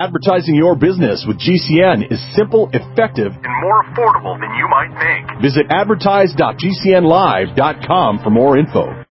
Advertising your business with GCN is simple, effective, and more affordable than you might think. Visit advertise.gcnlive.com for more info.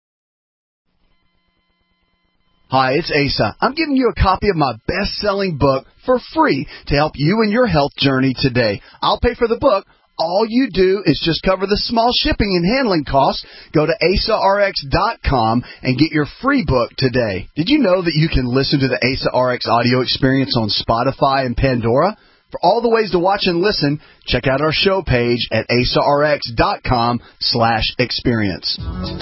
Hi, it's Asa. I'm giving you a copy of my best-selling book for free to help you in your health journey today. I'll pay for the book. All you do is just cover the small shipping and handling costs. Go to AsaRx.com and get your free book today. Did you know that you can listen to the Asa RX audio experience on Spotify and Pandora? For all the ways to watch and listen, check out our show page at AsaRx.com/experience.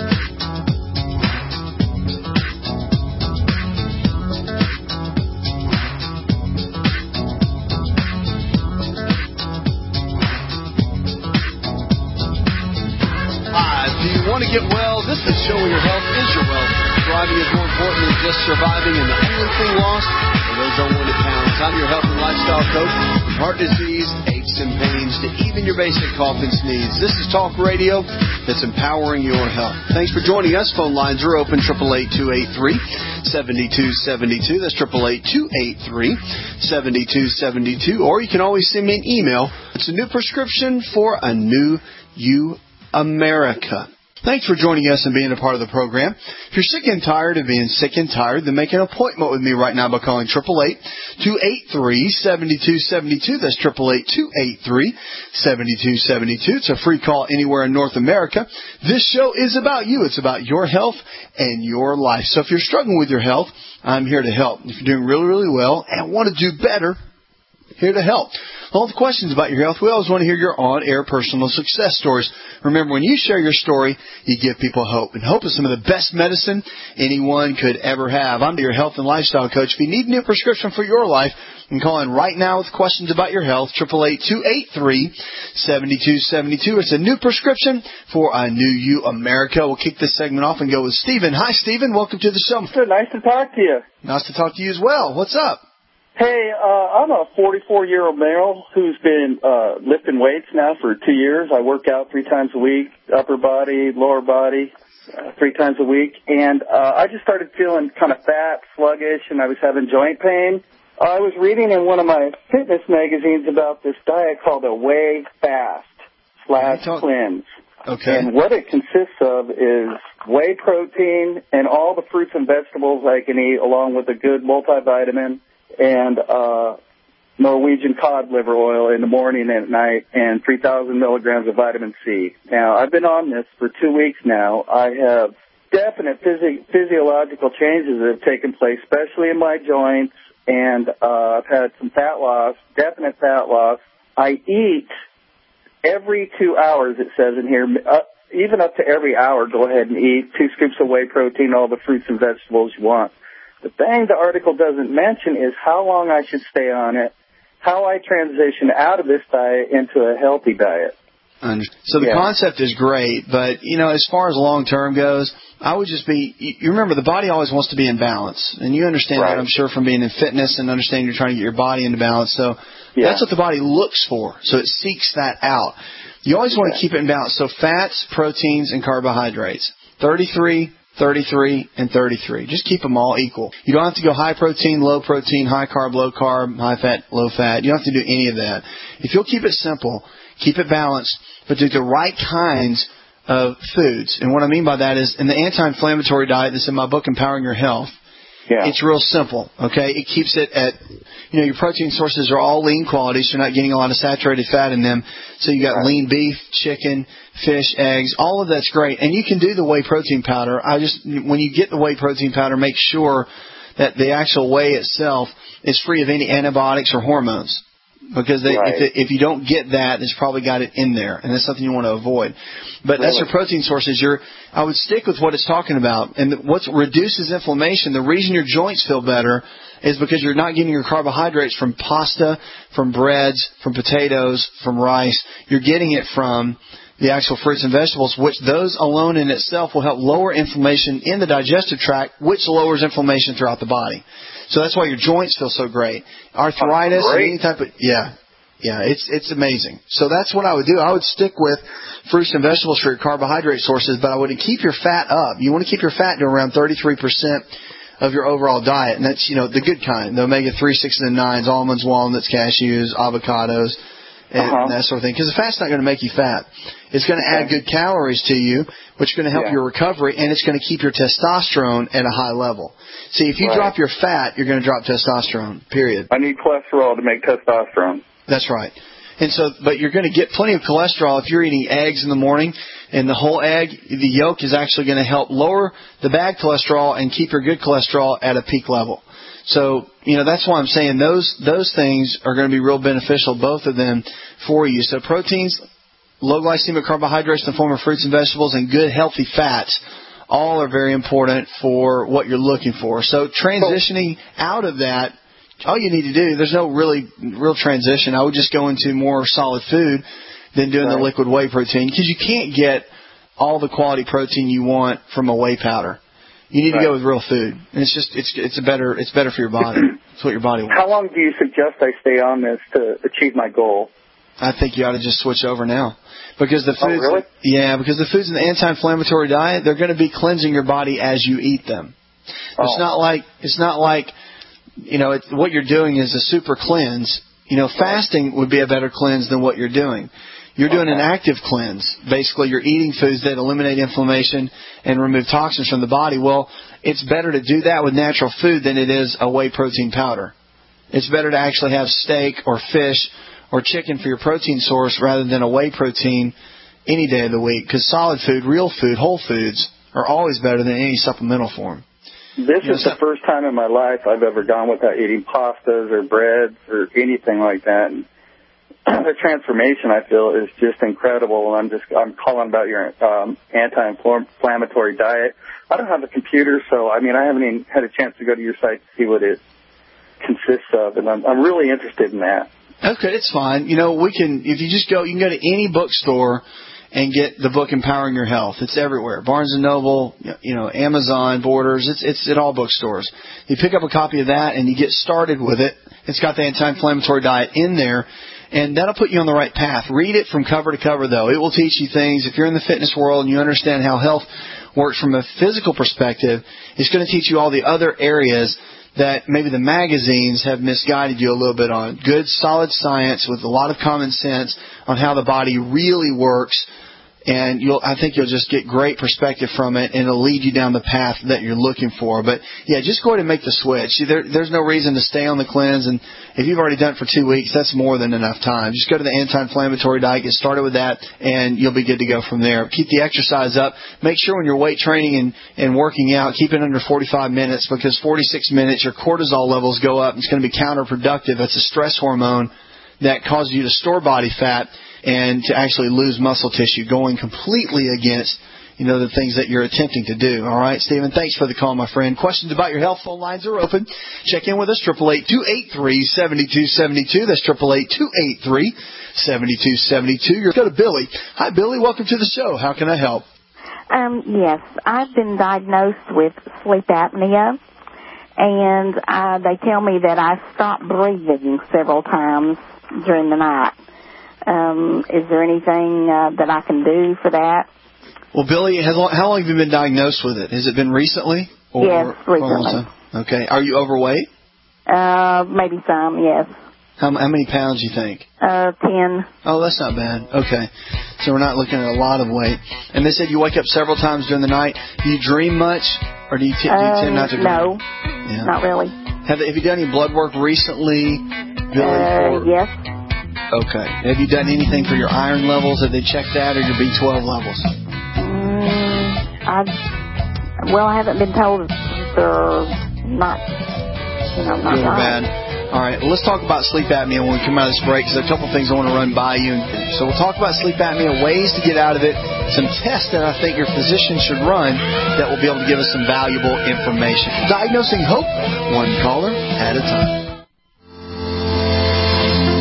Want to get well? This is the show where your health is your wealth. Thriving is more important than just surviving, and the only thing lost are those unwanted pounds. I'm your health and lifestyle coach. From heart disease, aches and pains, to even your basic cough and sneeze. This is talk radio that's empowering your health. Thanks for joining us. Phone lines are open, 888-283-7272. That's 888-283-7272. Or you can always send me an email. It's a new prescription for a new you, America. Thanks for joining us and being a part of the program. If you're sick and tired of being sick and tired, then make an appointment with me right now by calling 888-283-7272. That's 888-283-7272. It's a free call anywhere in North America. This show is about you. It's about your health and your life. So if you're struggling with your health, I'm here to help. If you're doing really, really well and want to do better, here to help. All the questions about your health, we always want to hear your on-air personal success stories. Remember, when you share your story, you give people hope. And hope is some of the best medicine anyone could ever have. I'm your health and lifestyle coach. If you need a new prescription for your life, you can call in right now with questions about your health, 888-283-7272. It's a new prescription for a new you, America. We'll kick this segment off and go with Stephen. Hi, Stephen. Welcome to the show. Good. Nice to talk to you. Nice to talk to you as well. What's up? Hey, I'm a 44-year-old male who's been lifting weights now for 2 years. I work out 3 times a week, upper body, lower body, 3 times a week. And I just started feeling kind of fat, sluggish, and I was having joint pain. I was reading in one of my fitness magazines about this diet called a Whey Fast/Cleanse. Okay. And what it consists of is whey protein and all the fruits and vegetables I can eat, along with a good multivitamin, and Norwegian cod liver oil in the morning and at night, and 3,000 milligrams of vitamin C. Now, I've been on this for 2 weeks now. I have definite physiological changes that have taken place, especially in my joints, and I've had some fat loss, definite fat loss. I eat every 2 hours, it says in here, even up to every hour, go ahead and eat 2 scoops of whey protein, all the fruits and vegetables you want. The thing the article doesn't mention is how long I should stay on it, how I transition out of this diet into a healthy diet. So the concept is great, but, you know, as far as long-term goes, I would just be, you remember, the body always wants to be in balance. And you understand that, I'm sure, from being in fitness and understanding you're trying to get your body into balance. So that's what the body looks for. So it seeks that out. You always want to keep it in balance. So fats, proteins, and carbohydrates. 33, and 33. Just keep them all equal. You don't have to go high protein, high carb, low carb, high fat, low fat. You don't have to do any of that. If you'll keep it simple, keep it balanced, but do the right kinds of foods. And what I mean by that is, in the anti-inflammatory diet that's in my book, Empowering Your Health, it's real simple, okay? It keeps it at, you know, your protein sources are all lean quality, so you're not getting a lot of saturated fat in them. So you got lean beef, chicken, fish, eggs, all of that's great. And you can do the whey protein powder. When you get the whey protein powder, make sure that the actual whey itself is free of any antibiotics or hormones. Because if you don't get that, it's probably got it in there, and that's something you want to avoid. But that's your protein sources. I would stick with what it's talking about. And what reduces inflammation, the reason your joints feel better is because you're not getting your carbohydrates from pasta, from breads, from potatoes, from rice. You're getting it from the actual fruits and vegetables, which those alone in itself will help lower inflammation in the digestive tract, which lowers inflammation throughout the body. So that's why your joints feel so great. Arthritis, any type of, it's amazing. So that's what I would do. I would stick with fruits and vegetables for your carbohydrate sources, but I would keep your fat up. You want to keep your fat to around 33% of your overall diet, and that's, the good kind, the omega-3, 6, and 9s, almonds, walnuts, cashews, avocados, and that sort of thing. Because the fat's not going to make you fat. It's going to add good calories to you, which is going to help your recovery, and it's going to keep your testosterone at a high level. See, if you drop your fat, you're going to drop testosterone, period. I need cholesterol to make testosterone. That's right. And so, but you're going to get plenty of cholesterol if you're eating eggs in the morning, and the whole egg, the yolk is actually going to help lower the bad cholesterol and keep your good cholesterol at a peak level. So, that's why I'm saying those things are going to be real beneficial, both of them, for you. So proteins, low glycemic carbohydrates in the form of fruits and vegetables, and good healthy fats, all are very important for what you're looking for. So transitioning out of that, all you need to do, there's no real transition. I would just go into more solid food than doing the liquid whey protein, because you can't get all the quality protein you want from a whey powder. You need to go with real food. And it's better for your body. It's what your body wants. How long do you suggest I stay on this to achieve my goal? I think you ought to just switch over now. Because the foods, because the foods in the anti-inflammatory diet, they're going to be cleansing your body as you eat them. It's not like what you're doing is a super cleanse. Fasting would be a better cleanse than what you're doing. You're doing an active cleanse. Basically, you're eating foods that eliminate inflammation and remove toxins from the body. Well, it's better to do that with natural food than it is a whey protein powder. It's better to actually have steak or fish or chicken for your protein source rather than a whey protein any day of the week, because solid food, real food, whole foods are always better than any supplemental form. This is the first time in my life I've ever gone without eating pastas or breads or anything like that. And the transformation, I feel, is just incredible. And I'm calling about your anti-inflammatory diet. I don't have a computer, so I haven't even had a chance to go to your site to see what it consists of, and I'm really interested in that. Okay, it's fine. If you just go, you can go to any bookstore and get the book Empowering Your Health. It's everywhere. Barnes & Noble, Amazon, Borders, it's at all bookstores. You pick up a copy of that and you get started with it. It's got the anti-inflammatory diet in there, and that'll put you on the right path. Read it from cover to cover, though. It will teach you things. If you're in the fitness world and you understand how health works from a physical perspective, it's going to teach you all the other areas that maybe the magazines have misguided you a little bit on. Good, solid science with a lot of common sense on how the body really works, and I think you'll just get great perspective from it, and it'll lead you down the path that you're looking for. But, just go ahead and make the switch. There's no reason to stay on the cleanse, and if you've already done it for 2 weeks, that's more than enough time. Just go to the anti-inflammatory diet, get started with that, and you'll be good to go from there. Keep the exercise up. Make sure when you're weight training and working out, keep it under 45 minutes, because 46 minutes, your cortisol levels go up. It's going to be counterproductive. It's a stress hormone that causes you to store body fat and to actually lose muscle tissue, going completely against, the things that you're attempting to do. All right, Stephen, thanks for the call, my friend. Questions about your health, phone lines are open. Check in with us, 888-283-7272. That's 888-283-7272. Go to Billy. Hi, Billy. Welcome to the show. How can I help? Yes, I've been diagnosed with sleep apnea, and they tell me that I stop breathing several times during the night. Is there anything that I can do for that? Well, Billy, how long have you been diagnosed with it? Has it been recently? Yes, recently. Okay. Are you overweight? Maybe some, yes. How many pounds do you think? 10. Oh, that's not bad. Okay. So we're not looking at a lot of weight. And they said you wake up several times during the night. Do you dream much, or do you tend not to dream? No, not really. Have you done any blood work recently, Billy? Yes. Okay. Have you done anything for your iron levels? Have they checked that, or your B12 levels? I haven't been told they're not, not good or bad. All right. Well, let's talk about sleep apnea when we come out of this break, because there are a couple of things I want to run by you. So we'll talk about sleep apnea, ways to get out of it, some tests that I think your physician should run that will be able to give us some valuable information. Diagnosing Hope, one caller at a time.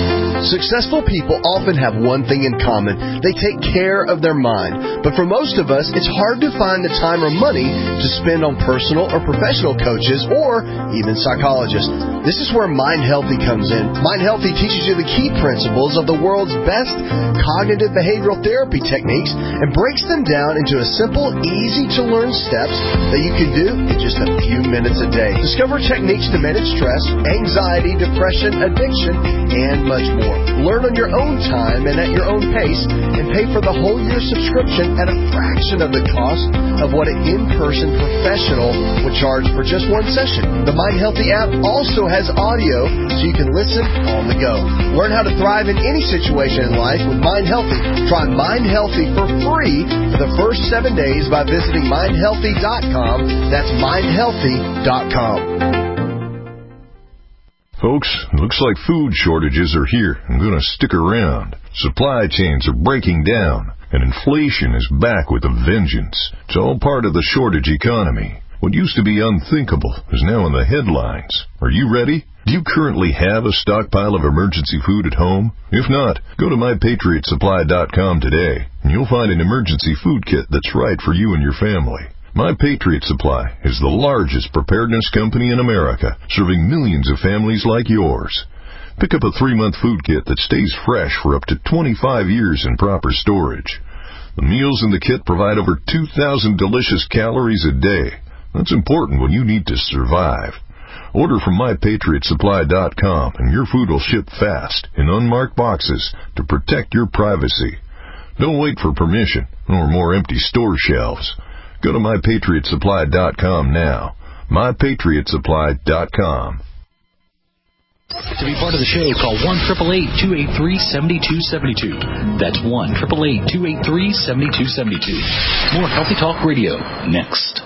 Successful people often have one thing in common. They take care of their mind. But for most of us, it's hard to find the time or money to spend on personal or professional coaches or even psychologists. This is where Mind Healthy comes in. Mind Healthy teaches you the key principles of the world's best cognitive behavioral therapy techniques and breaks them down into a simple, easy-to-learn steps that you can do in just a few minutes a day. Discover techniques to manage stress, anxiety, depression, addiction, and much more. Learn on your own time and at your own pace, and pay for the whole year subscription at a fraction of the cost of what an in-person professional would charge for just one session. The Mind Healthy app also has audio, so you can listen on the go. Learn how to thrive in any situation in life with Mind Healthy. Try Mind Healthy for free for the first 7 days by visiting mindhealthy.com. That's mindhealthy.com. Folks, looks like food shortages are here and going to stick around. Supply chains are breaking down, and inflation is back with a vengeance. It's all part of the shortage economy. What used to be unthinkable is now in the headlines. Are you ready? Do you currently have a stockpile of emergency food at home? If not, go to MyPatriotSupply.com today, and you'll find an emergency food kit that's right for you and your family. My Patriot Supply is the largest preparedness company in America, serving millions of families like yours. Pick up a 3-month food kit that stays fresh for up to 25 years in proper storage. The meals in the kit provide over 2,000 delicious calories a day. That's important when you need to survive. Order from MyPatriotSupply.com and your food will ship fast in unmarked boxes to protect your privacy. Don't wait for permission or more empty store shelves. Go to MyPatriotSupply.com now. MyPatriotSupply.com. To be part of the show, call 1-888-283-7272. That's 1-888-283-7272. More Healthy Talk Radio next.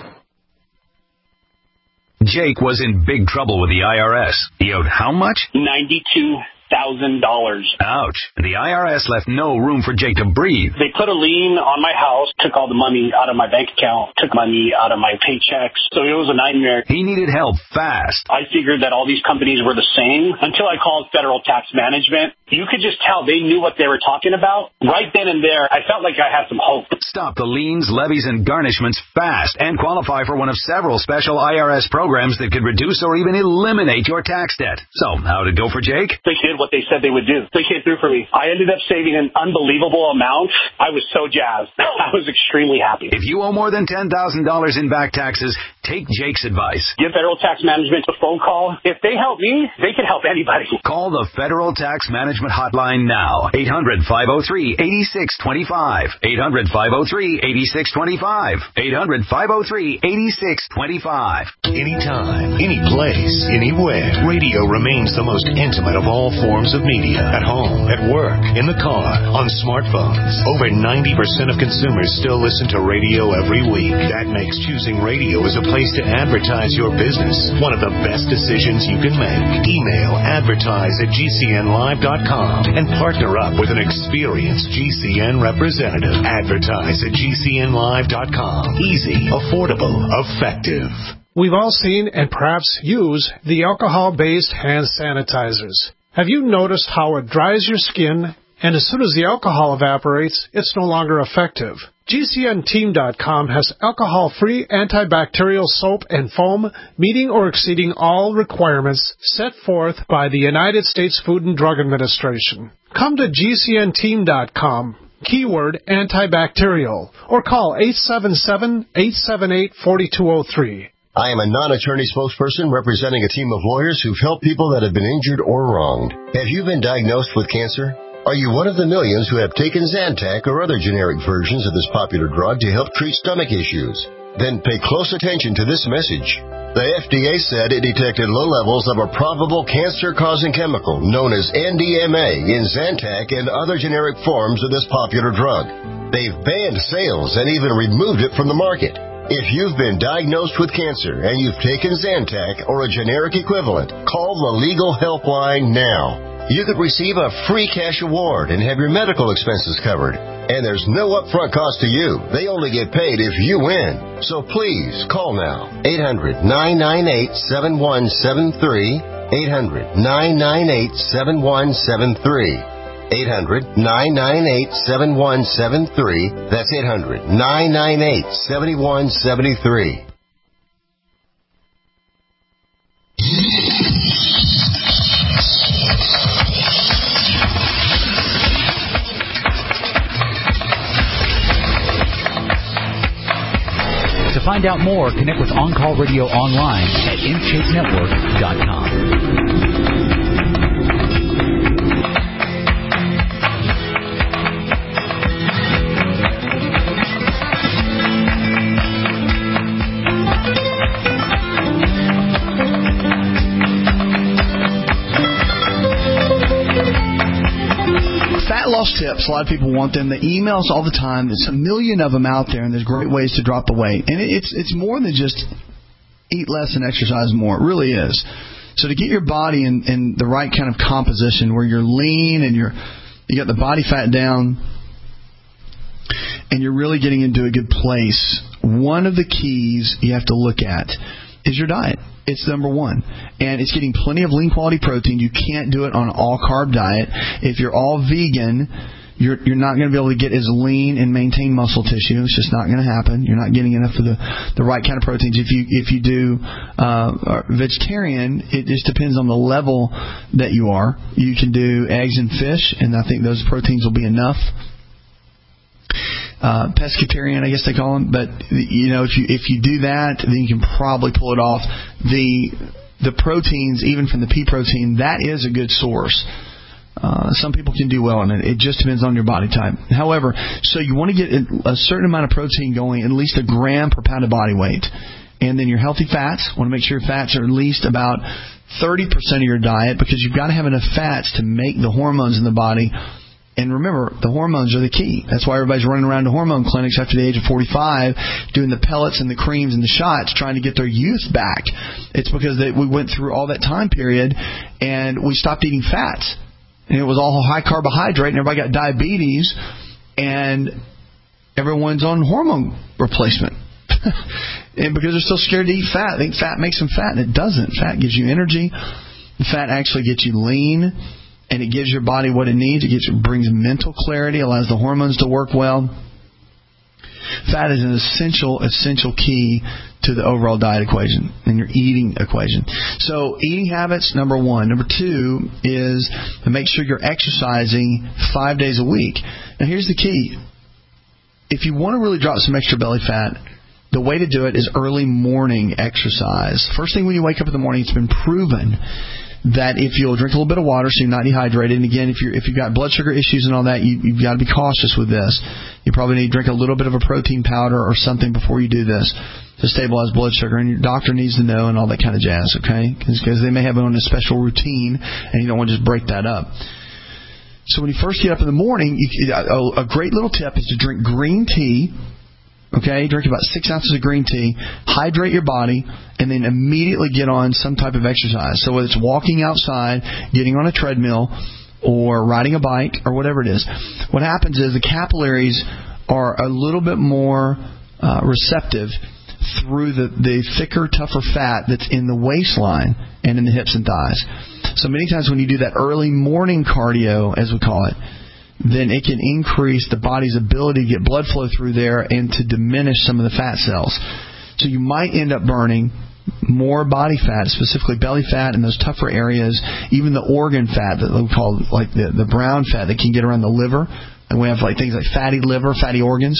Jake was in big trouble with the IRS. He owed how much? $92,000. Ouch. The IRS left no room for Jake to breathe. They put a lien on my house, took all the money out of my bank account, took money out of my paychecks. So it was a nightmare. He needed help fast. I figured that all these companies were the same until I called Federal Tax Management. You could just tell they knew what they were talking about. Right then and there, I felt like I had some hope. Stop the liens, levies, and garnishments fast and qualify for one of several special IRS programs that could reduce or even eliminate your tax debt. So, how'd it go for Jake? They did what they said they would do. They came through for me. I ended up saving an unbelievable amount. I was so jazzed. I was extremely happy. If you owe more than $10,000 in back taxes, take Jake's advice. Give Federal Tax Management a phone call. If they help me, they can help anybody. Call the Federal Tax Management Hotline now. 800-503-8625. 800-503-8625. 800-503-8625. Anytime, any place, anywhere. Radio remains the most intimate of all forms of media. At home, at work, in the car, on smartphones. Over 90% of consumers still listen to radio every week. That makes choosing radio as a place to advertise your business one of the best decisions you can make. Email advertise@gcnlive.com and partner up with an experienced GCN representative. Advertise@gcnlive.com. Easy, affordable, effective. We've all seen and perhaps use the alcohol-based hand sanitizers. Have you noticed how it dries your skin, and as soon as the alcohol evaporates, it's no longer effective? GCNteam.com has alcohol-free antibacterial soap and foam meeting or exceeding all requirements set forth by the United States Food and Drug Administration. Come to GCNteam.com, keyword antibacterial, or call 877-878-4203. I am a non-attorney spokesperson representing a team of lawyers who've helped people that have been injured or wronged. Have you been diagnosed with cancer? Are you one of the millions who have taken Zantac or other generic versions of this popular drug to help treat stomach issues? Then pay close attention to this message. The FDA said it detected low levels of a probable cancer-causing chemical known as NDMA in Zantac and other generic forms of this popular drug. They've banned sales and even removed it from the market. If you've been diagnosed with cancer and you've taken Zantac or a generic equivalent, call the Legal Helpline now. You could receive a free cash award and have your medical expenses covered. And there's no upfront cost to you. They only get paid if you win. So please, call now. 800-998-7173. 800-998-7173. 800-998-7173. That's 800-998-7173. To find out more, connect with On Call Radio online at InShapeNetwork.com. Loss tips. A lot of people want them. The emails all the time. There's a million of them out there, and there's great ways to drop the weight. And it's more than just eat less and exercise more. It really is. So to get your body in the right kind of composition where you're lean and you got the body fat down and you're really getting into a good place, one of the keys you have to look at is your diet. It's number one. And it's getting plenty of lean quality protein. You can't do it on an all-carb diet. If you're all vegan, you're not going to be able to get as lean and maintain muscle tissue. It's just not going to happen. You're not getting enough of the right kind of proteins. If you do vegetarian, it just depends on the level that you are. You can do eggs and fish, and I think those proteins will be enough. Pescatarian, I guess they call them, but if you do that, then you can probably pull it off. The proteins, even from the pea protein, that is a good source. Some people can do well in it. It just depends on your body type. However, so you want to get a certain amount of protein going, at least a gram per pound of body weight. And then your healthy fats, want to make sure your fats are at least about 30% of your diet, because you've got to have enough fats to make the hormones in the body. And remember, the hormones are the key. That's why everybody's running around to hormone clinics after the age of 45 doing the pellets and the creams and the shots trying to get their youth back. It's because we went through all that time period and we stopped eating fats. And it was all high carbohydrate and everybody got diabetes and everyone's on hormone replacement. And because they're still scared to eat fat. They think fat makes them fat, and it doesn't. Fat gives you energy. Fat actually gets you lean. And it gives your body what it needs. It brings mental clarity, allows the hormones to work well. Fat is an essential key to the overall diet equation and your eating equation. So eating habits, number one. Number two is to make sure you're exercising 5 days a week. Now here's the key. If you want to really drop some extra belly fat, the way to do it is early morning exercise. First thing when you wake up in the morning, it's been proven that if you'll drink a little bit of water so you're not dehydrated, and again, if you've got blood sugar issues and all that, you've got to be cautious with this. You probably need to drink a little bit of a protein powder or something before you do this to stabilize blood sugar, and your doctor needs to know and all that kind of jazz, okay? Because they may have it on a special routine, and you don't want to just break that up. So when you first get up in the morning, a great little tip is to drink green tea. Okay, drink about 6 ounces of green tea, hydrate your body, and then immediately get on some type of exercise. So whether it's walking outside, getting on a treadmill, or riding a bike, or whatever it is, what happens is the capillaries are a little bit more receptive through the thicker, tougher fat that's in the waistline and in the hips and thighs. So many times when you do that early morning cardio, as we call it, then it can increase the body's ability to get blood flow through there and to diminish some of the fat cells. So you might end up burning more body fat, specifically belly fat in those tougher areas, even the organ fat that we call like the brown fat that can get around the liver. And we have like things like fatty liver, fatty organs.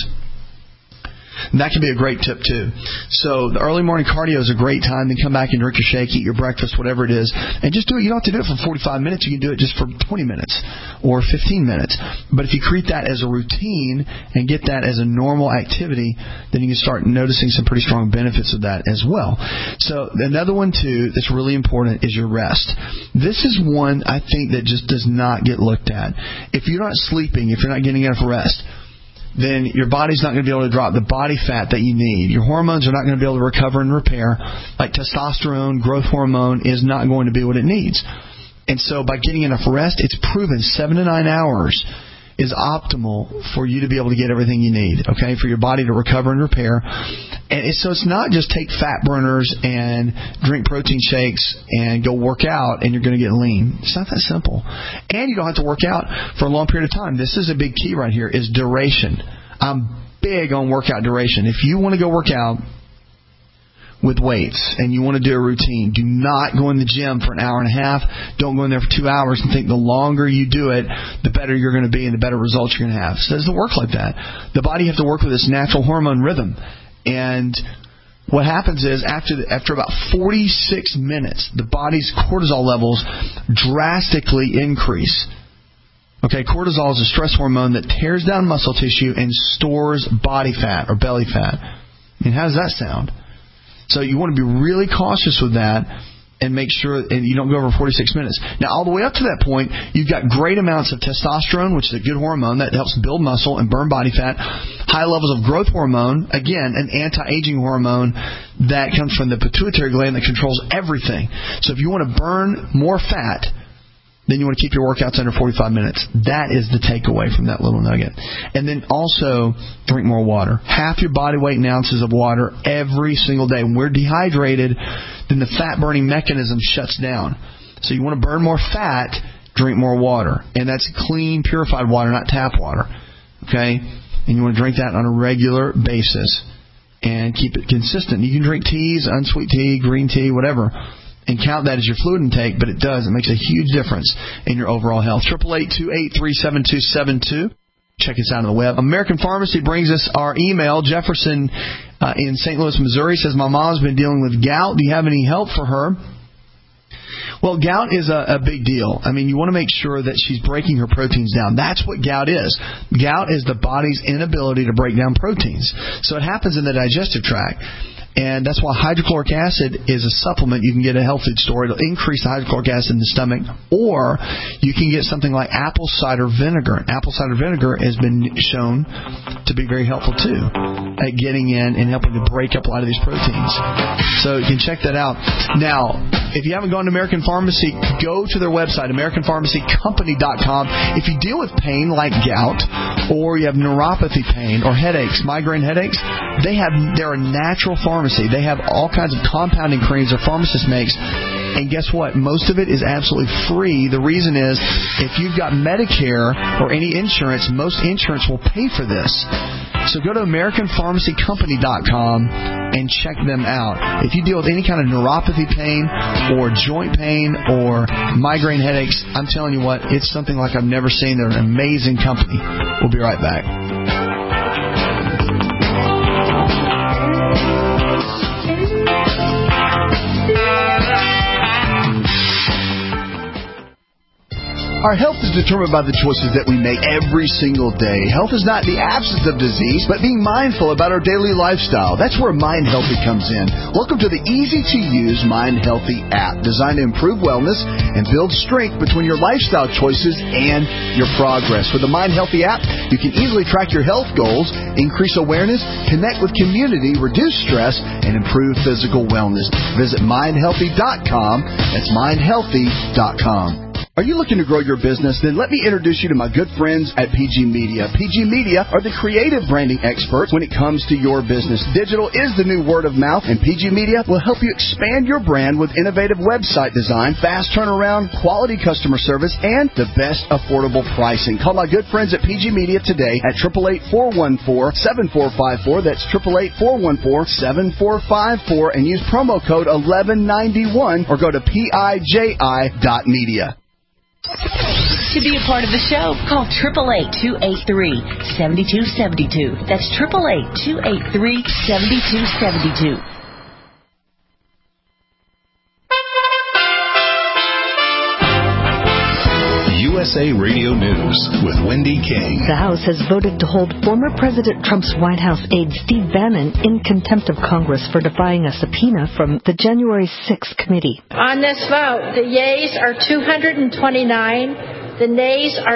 And that can be a great tip too. So the early morning cardio is a great time. Then come back and drink your shake, eat your breakfast, whatever it is, and just do it. You don't have to do it for 45 minutes. You can do it just for 20 minutes or 15 minutes. But if you treat that as a routine and get that as a normal activity, then you can start noticing some pretty strong benefits of that as well. So another one too that's really important is your rest. This is one I think that just does not get looked at. If you're not sleeping, if you're not getting enough rest, then your body's not going to be able to drop the body fat that you need. Your hormones are not going to be able to recover and repair. Like testosterone, growth hormone, is not going to be what it needs. And so by getting enough rest, it's proven 7 to 9 hours is optimal for you to be able to get everything you need, okay, for your body to recover and repair. And so it's not just take fat burners and drink protein shakes and go work out and you're going to get lean. It's not that simple. And you don't have to work out for a long period of time. This is a big key right here is duration. I'm big on workout duration. If you want to go work out with weights and you want to do a routine, do not go in the gym for an hour and a half. Don't go in there for 2 hours and think the longer you do it, the better you're going to be and the better results you're going to have. So it doesn't work like that. The body has to work with its natural hormone rhythm. And what happens is after about 46 minutes, the body's cortisol levels drastically increase. Okay, cortisol is a stress hormone that tears down muscle tissue and stores body fat or belly fat. And how does that sound? So you want to be really cautious with that and make sure and you don't go over 46 minutes. Now, all the way up to that point, you've got great amounts of testosterone, which is a good hormone that helps build muscle and burn body fat. High levels of growth hormone, again, an anti-aging hormone that comes from the pituitary gland that controls everything. So if you want to burn more fat, then you want to keep your workouts under 45 minutes. That is the takeaway from that little nugget. And then also drink more water. Half your body weight in ounces of water every single day. When we're dehydrated, then the fat-burning mechanism shuts down. So you want to burn more fat, drink more water. And that's clean, purified water, not tap water. Okay? And you want to drink that on a regular basis and keep it consistent. You can drink teas, unsweet tea, green tea, whatever, and count that as your fluid intake, but it makes a huge difference in your overall health. 888-283-7272. Check us out on the web. American Pharmacy brings us our email. Jefferson in St. Louis, Missouri says, my mom's been dealing with gout. Do you have any help for her? Well, gout is a big deal. I mean, you want to make sure that she's breaking her proteins down. That's what gout is. Gout is the body's inability to break down proteins. So it happens in the digestive tract. And that's why hydrochloric acid is a supplement you can get at a health food store. It'll increase the hydrochloric acid in the stomach. Or you can get something like apple cider vinegar. Apple cider vinegar has been shown to be very helpful, too, at getting in and helping to break up a lot of these proteins. So you can check that out. Now, if you haven't gone to American Pharmacy, go to their website, AmericanPharmacyCompany.com. If you deal with pain like gout, or you have neuropathy pain, or headaches, migraine headaches, they're a natural pharmacy. They have all kinds of compounding creams their pharmacist makes. And guess what? Most of it is absolutely free. The reason is if you've got Medicare or any insurance, most insurance will pay for this. So go to AmericanPharmacyCompany.com and check them out. If you deal with any kind of neuropathy pain or joint pain or migraine headaches, I'm telling you what, it's something like I've never seen. They're an amazing company. We'll be right back. Our health is determined by the choices that we make every single day. Health is not the absence of disease, but being mindful about our daily lifestyle. That's where Mind Healthy comes in. Welcome to the easy-to-use Mind Healthy app, designed to improve wellness and build strength between your lifestyle choices and your progress. With the Mind Healthy app, you can easily track your health goals, increase awareness, connect with community, reduce stress, and improve physical wellness. Visit MindHealthy.com. That's MindHealthy.com. Are you looking to grow your business? Then let me introduce you to my good friends at PG Media. PG Media are the creative branding experts when it comes to your business. Digital is the new word of mouth, and PG Media will help you expand your brand with innovative website design, fast turnaround, quality customer service, and the best affordable pricing. Call my good friends at PG Media today at 888-414-7454. That's 888-414-7454, and use promo code 1191 or go to PIJI.media. To be a part of the show, call 888-283-7272. That's 888-283-7272. USA Radio News with Wendy King. The House has voted to hold former President Trump's White House aide Steve Bannon in contempt of Congress for defying a subpoena from the January 6th committee. On this vote, the yeas are 229, The nays are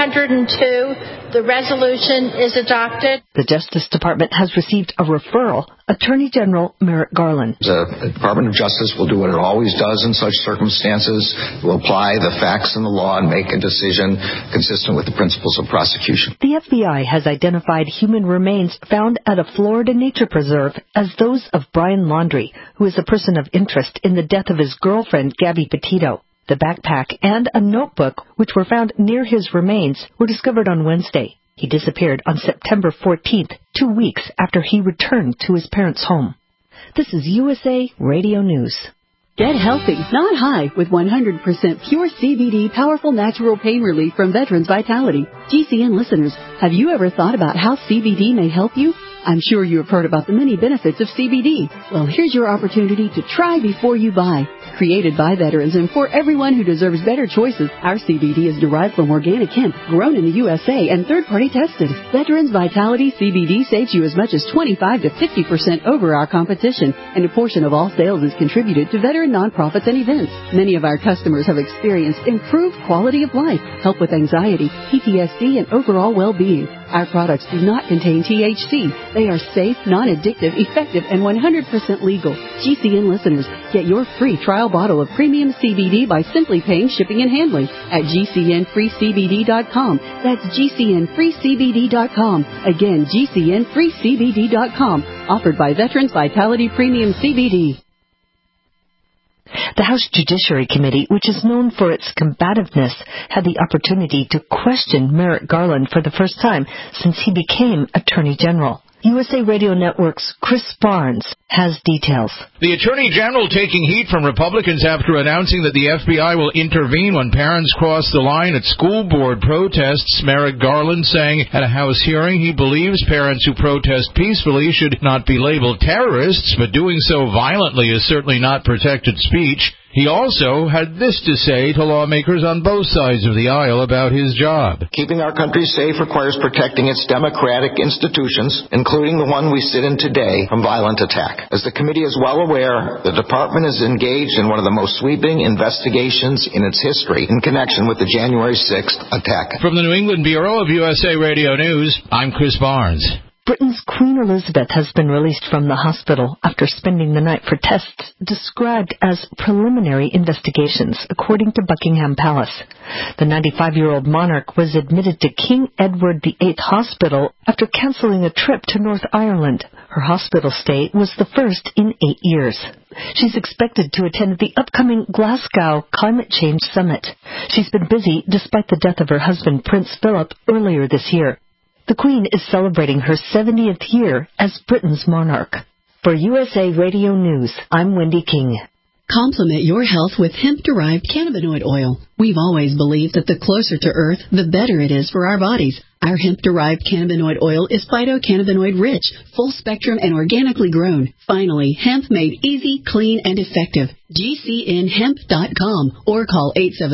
202. The resolution is adopted. The Justice Department has received a referral. Attorney General Merrick Garland. The Department of Justice will do what it always does in such circumstances. It will apply the facts and the law and make a decision consistent with the principles of prosecution. The FBI has identified human remains found at a Florida nature preserve as those of Brian Laundrie, who is a person of interest in the death of his girlfriend, Gabby Petito. The backpack and a notebook, which were found near his remains, were discovered on Wednesday. He disappeared on September 14th, 2 weeks after he returned to his parents' home. This is USA Radio News. Get healthy, not high, with 100% pure CBD powerful natural pain relief from Veterans Vitality. GCN listeners, have you ever thought about how CBD may help you? I'm sure you have heard about the many benefits of CBD. Well, here's your opportunity to try before you buy. Created by veterans and for everyone who deserves better choices, our CBD is derived from organic hemp, grown in the USA and third-party tested. Veterans Vitality CBD saves you as much as 25 to 50% over our competition, and a portion of all sales is contributed to veteran nonprofits and events. Many of our customers have experienced improved quality of life, help with anxiety, PTSD, and overall well-being. Our products do not contain THC. They are safe, non-addictive, effective, and 100% legal. GCN listeners, get your free trial bottle of premium CBD by simply paying shipping and handling at GCNFreeCBD.com. That's GCNFreeCBD.com. Again, GCNFreeCBD.com. Offered by Veterans Vitality Premium CBD. The House Judiciary Committee, which is known for its combativeness, had the opportunity to question Merrick Garland for the first time since he became Attorney General. USA Radio Network's Chris Barnes has details. The Attorney General taking heat from Republicans after announcing that the FBI will intervene when parents cross the line at school board protests. Merrick Garland saying at a House hearing he believes parents who protest peacefully should not be labeled terrorists, but doing so violently is certainly not protected speech. He also had this to say to lawmakers on both sides of the aisle about his job. Keeping our country safe requires protecting its democratic institutions, including the one we sit in today, from violent attack. As the committee is well aware, the department is engaged in one of the most sweeping investigations in its history in connection with the January 6th attack. From the New England Bureau of USA Radio News, I'm Chris Barnes. Britain's Queen Elizabeth has been released from the hospital after spending the night for tests described as preliminary investigations, according to Buckingham Palace. The 95-year-old monarch was admitted to King Edward VIII Hospital after cancelling a trip to North Ireland. Her hospital stay was the first in 8 years. She's expected to attend the upcoming Glasgow Climate Change Summit. She's been busy despite the death of her husband, Prince Philip, earlier this year. The Queen is celebrating her 70th year as Britain's monarch. For USA Radio News, I'm Wendy King. Complement your health with hemp-derived cannabinoid oil. We've always believed that the closer to Earth, the better it is for our bodies. Our hemp-derived cannabinoid oil is phytocannabinoid-rich, full-spectrum, and organically grown. Finally, hemp made easy, clean, and effective. GCNHemp.com or call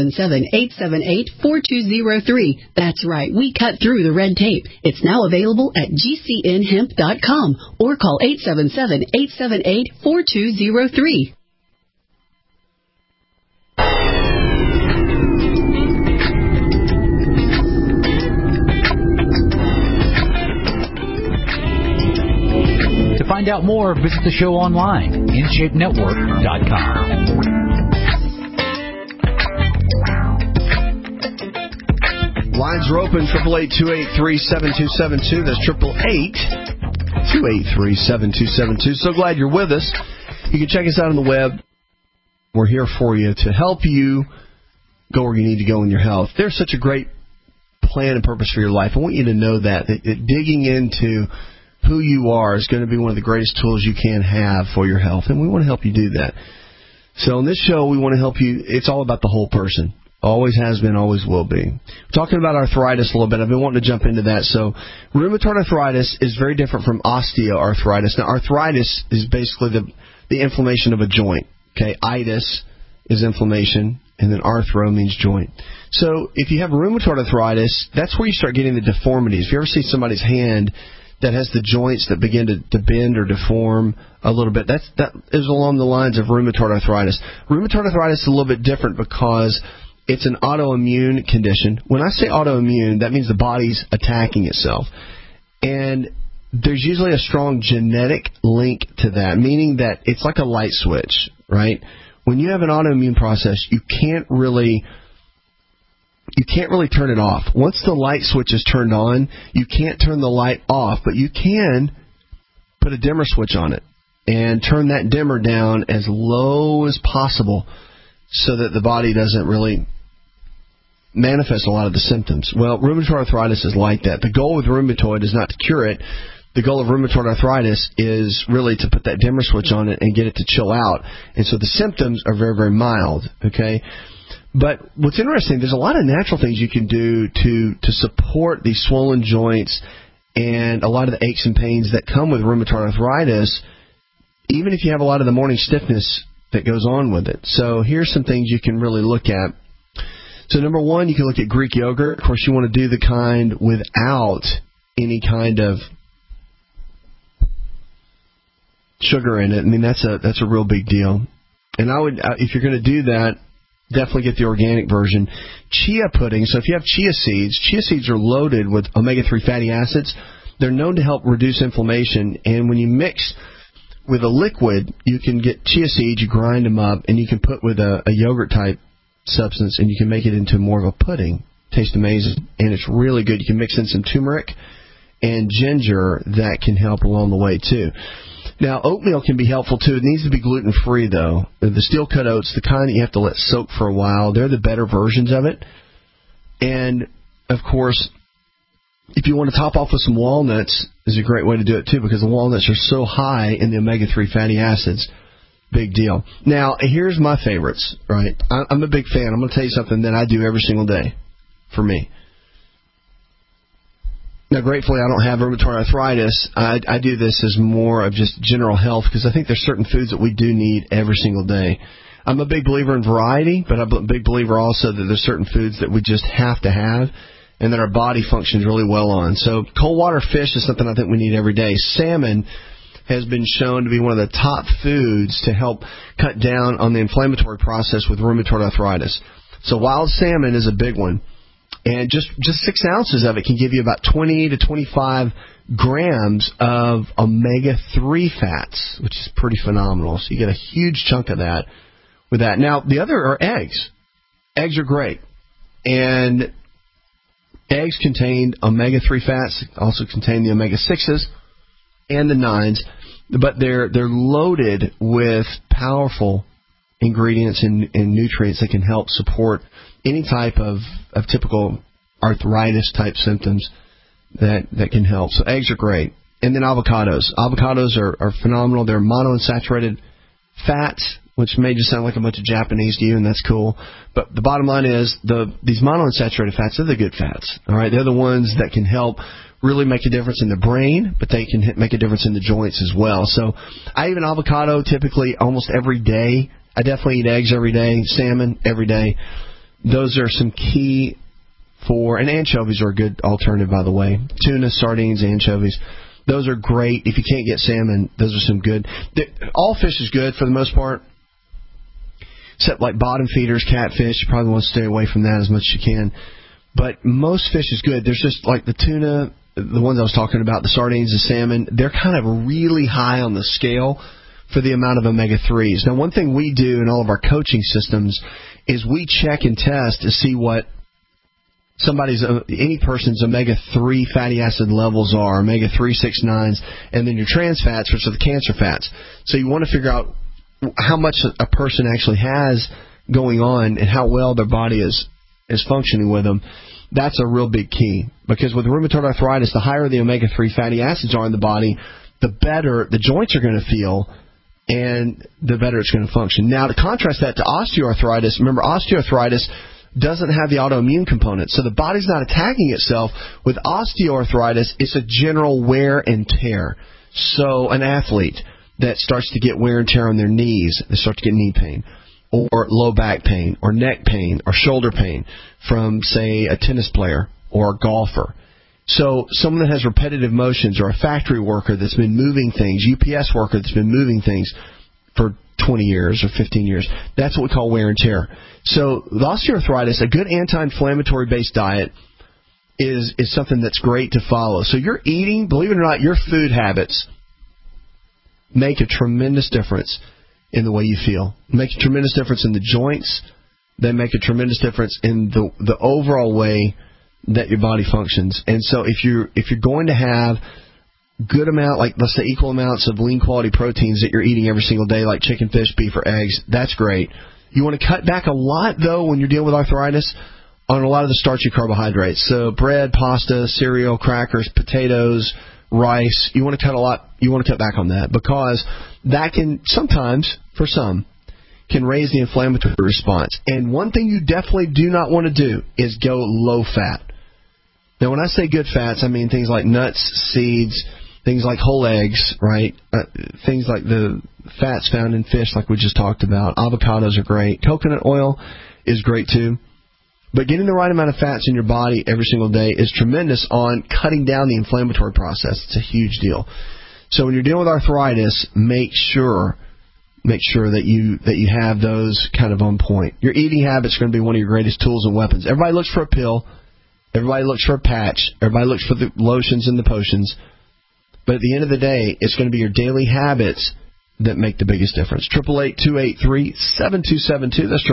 877-878-4203. That's right, we cut through the red tape. It's now available at GCNHemp.com or call 877-878-4203. To find out more, visit the show online, InShapeNetwork.com. Lines are open, 888-283-7272. That's 888-283-7272. So glad you're with us. You can check us out on the web. We're here for you to help you go where you need to go in your health. There's such a great plan and purpose for your life. I want you to know that digging into who you are is going to be one of the greatest tools you can have for your health, and we want to help you do that. So on this show, we want to help you. It's all about the whole person. Always has been, always will be. We're talking about arthritis a little bit. I've been wanting to jump into that. So rheumatoid arthritis is very different from osteoarthritis. Now, arthritis is basically the inflammation of a joint. Okay, itis is inflammation, and then arthro means joint. So if you have rheumatoid arthritis, that's where you start getting the deformities. If you ever see somebody's hand that has the joints that begin to bend or deform a little bit, that is along the lines of rheumatoid arthritis. Rheumatoid arthritis is a little bit different because it's an autoimmune condition. When I say autoimmune, that means the body's attacking itself. And there's usually a strong genetic link to that, meaning that it's like a light switch, right? When you have an autoimmune process, you can't really turn it off. Once the light switch is turned on, you can't turn the light off, but you can put a dimmer switch on it and turn that dimmer down as low as possible so that the body doesn't really manifest a lot of the symptoms. Well, rheumatoid arthritis is like that. The goal with rheumatoid is not to cure it. The goal of rheumatoid arthritis is really to put that dimmer switch on it and get it to chill out. And so the symptoms are very, very mild, okay? But what's interesting, there's a lot of natural things you can do to support these swollen joints and a lot of the aches and pains that come with rheumatoid arthritis, even if you have a lot of the morning stiffness that goes on with it. So here's some things you can really look at. So number one, you can look at Greek yogurt. Of course, you want to do the kind without any kind of sugar in it. I mean, that's a real big deal. And I would, if you're going to do that, definitely get the organic version. Chia pudding. So if you have chia seeds are loaded with omega-3 fatty acids. They're known to help reduce inflammation. And when you mix with a liquid, you can get chia seeds, you grind them up, and you can put with a yogurt type substance, and you can make it into more of a pudding. Tastes amazing, and it's really good. You can mix in some turmeric and ginger. That can help along the way too. Now, oatmeal can be helpful too. It needs to be gluten-free though. The steel-cut oats, the kind that you have to let soak for a while, they're the better versions of it. And of course, if you want to top off with some walnuts, is a great way to do it too, because the walnuts are so high in the omega-3 fatty acids. Big deal. Now, here's my favorites, right? I'm a big fan. I'm going to tell you something that I do every single day for me. Now, gratefully, I don't have rheumatoid arthritis. I do this as more of just general health because I think there's certain foods that we do need every single day. I'm a big believer in variety, but I'm a big believer also that there's certain foods that we just have to have and that our body functions really well on. So cold water fish is something I think we need every day. Salmon has been shown to be one of the top foods to help cut down on the inflammatory process with rheumatoid arthritis. So wild salmon is a big one. And just 6 ounces of it can give you about 20 to 25 grams of omega-3 fats, which is pretty phenomenal. So you get a huge chunk of that with that. Now, the other are eggs. Eggs are great. And eggs contain omega-3 fats, also contain the omega-6s and the 9s, but they're loaded with powerful ingredients and nutrients that can help support any type of typical arthritis type symptoms that can help. So eggs are great. And then avocados. Avocados are phenomenal. They're monounsaturated fats, which may just sound like a bunch of Japanese to you, and that's cool. But the bottom line is these monounsaturated fats are the good fats. All right, they're the ones that can help really make a difference in the brain, but they can make a difference in the joints as well. So I eat an avocado typically almost every day. I definitely eat eggs every day, salmon every day. Those are some key and anchovies are a good alternative, by the way. Tuna, sardines, anchovies. Those are great. If you can't get salmon, those are some good. All fish is good for the most part, except like bottom feeders, catfish. You probably want to stay away from that as much as you can. But most fish is good. There's just like the tuna, the ones I was talking about, the sardines, the salmon, they're kind of really high on the scale for the amount of omega-3s. Now, one thing we do in all of our coaching systems is we check and test to see what any person's omega-3 fatty acid levels are, omega-3, 6, 9s, and then your trans fats, which are the cancer fats. So you want to figure out how much a person actually has going on and how well their body is functioning with them. That's a real big key, because with rheumatoid arthritis, the higher the omega-3 fatty acids are in the body, the better the joints are going to feel, and the better it's going to function. Now, to contrast that to osteoarthritis, remember, osteoarthritis doesn't have the autoimmune component, so the body's not attacking itself. With osteoarthritis, it's a general wear and tear. So an athlete that starts to get wear and tear on their knees, they start to get knee pain, or low back pain, or neck pain, or shoulder pain from, say, a tennis player or a golfer. So someone that has repetitive motions, or a factory worker that's been moving things, UPS worker that's been moving things, for 20 years or 15 years. That's what we call wear and tear. So the osteoarthritis, a good anti-inflammatory based diet is something that's great to follow. So your eating, believe it or not, your food habits make a tremendous difference in the way you feel. Make a tremendous difference in the joints. They make a tremendous difference in the overall way that your body functions. And so if you're going to have good amount, like let's say equal amounts of lean quality proteins that you're eating every single day, like chicken, fish, beef, or eggs, that's great. You want to cut back a lot, though, when you're dealing with arthritis, on a lot of the starchy carbohydrates. So bread, pasta, cereal, crackers, potatoes, rice. You want to cut back on that, because that can sometimes, for some, can raise the inflammatory response. And one thing you definitely do not want to do is go low fat. Now, when I say good fats, I mean things like nuts, seeds, things like whole eggs, right? Things like the fats found in fish, like we just talked about. Avocados are great. Coconut oil is great too. But getting the right amount of fats in your body every single day is tremendous on cutting down the inflammatory process. It's a huge deal. So when you're dealing with arthritis, make sure that you have those kind of on point. Your eating habits are going to be one of your greatest tools and weapons. Everybody looks for a pill. Everybody looks for a patch. Everybody looks for the lotions and the potions. But at the end of the day, it's going to be your daily habits that make the biggest difference. 888-283-7272. That's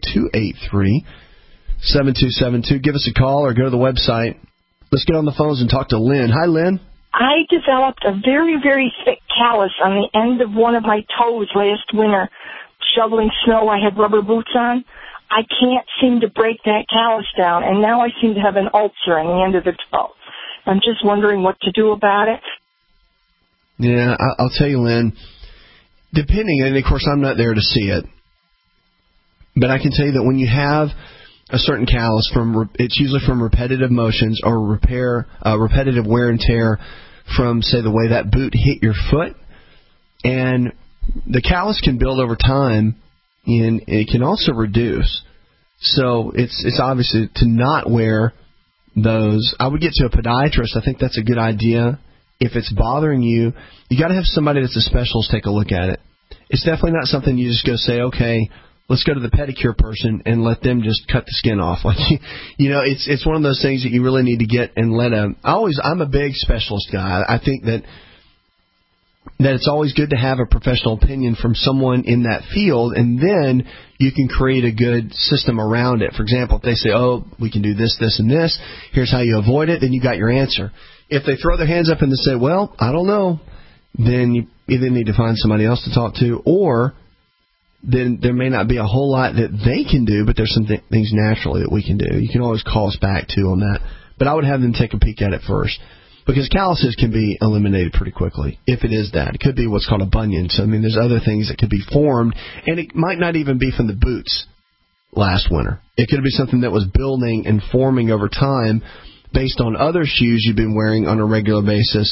888-283-7272. Give us a call or go to the website. Let's get on the phones and talk to Lynn. Hi, Lynn. I developed a very, very thick callus on the end of one of my toes last winter. Shoveling snow, I had rubber boots on. I can't seem to break that callus down, and now I seem to have an ulcer on the end of the toe. I'm just wondering what to do about it. Yeah, I'll tell you, Lynn, depending, and of course I'm not there to see it, but I can tell you that when you have a certain callus, it's usually from repetitive motions or repetitive wear and tear from, say, the way that boot hit your foot. And the callus can build over time, and it can also reduce. So it's obviously to not wear those. I would get to a podiatrist. I think that's a good idea. If it's bothering you, you got to have somebody that's a specialist take a look at it. It's definitely not something you just go say, okay, let's go to the pedicure person and let them just cut the skin off. Like, it's one of those things that you really need to get and I'm a big specialist guy. I think that it's always good to have a professional opinion from someone in that field, and then you can create a good system around it. For example, if they say, oh, we can do this, this, and this, here's how you avoid it, then you got your answer. If they throw their hands up and they say, well, I don't know, then you either need to find somebody else to talk to, or then there may not be a whole lot that they can do, but there's some things naturally that we can do. You can always call us back, too, on that. But I would have them take a peek at it first, because calluses can be eliminated pretty quickly, if it is that. It could be what's called a bunion. So, there's other things that could be formed, and it might not even be from the boots last winter. It could be something that was building and forming over time based on other shoes you've been wearing on a regular basis.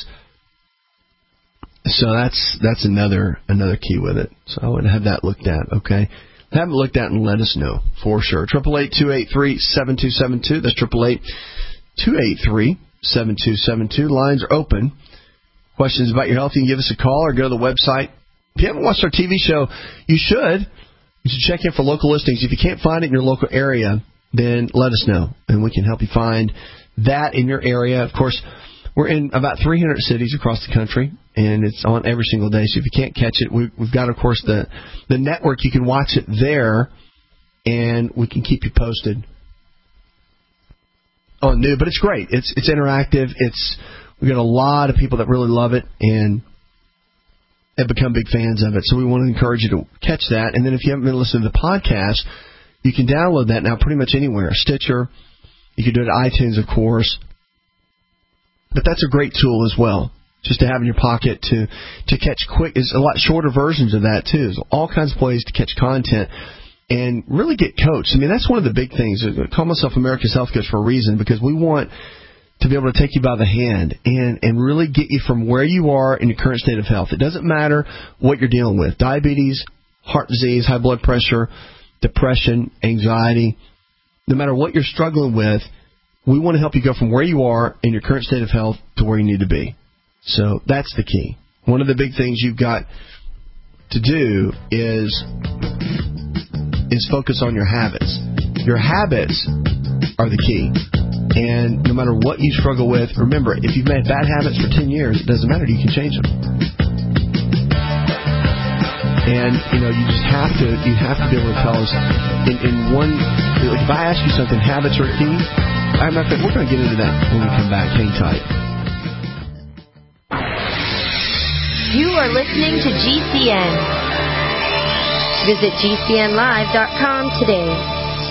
So that's another key with it. So I would have that looked at, okay? Have it looked at and let us know for sure. 888-283-7272. That's 888-283-7272. Lines are open. Questions about your health, you can give us a call or go to the website. If you haven't watched our TV show, you should. You should check in for local listings. If you can't find it in your local area, then let us know, and we can help you find that in your area. Of course, we're in about 300 cities across the country, and it's on every single day. So if you can't catch it, we've got, of course, the network. You can watch it there, and we can keep you posted on new. But it's great. It's interactive. We've got a lot of people that really love it and have become big fans of it. So we want to encourage you to catch that. And then if you haven't been listening to the podcast, you can download that now pretty much anywhere. Stitcher. You can do it at iTunes, of course. But that's a great tool as well, just to have in your pocket to catch quick. There's a lot shorter versions of that, too. There's all kinds of ways to catch content and really get coached. That's one of the big things. I call myself America's Health Coach for a reason, because we want to be able to take you by the hand and really get you from where you are in your current state of health. It doesn't matter what you're dealing with. Diabetes, heart disease, high blood pressure, depression, anxiety. No matter what you're struggling with, we want to help you go from where you are in your current state of health to where you need to be. So that's the key. One of the big things you've got to do is focus on your habits. Your habits are the key. And no matter what you struggle with, remember, if you've made bad habits for 10 years, it doesn't matter. You can change them. And, you just have to be able to tell us in one, like if I ask you something, habits are key, we're going to get into that when we come back. Hang tight. You are listening to GCN. Visit GCNlive.com today.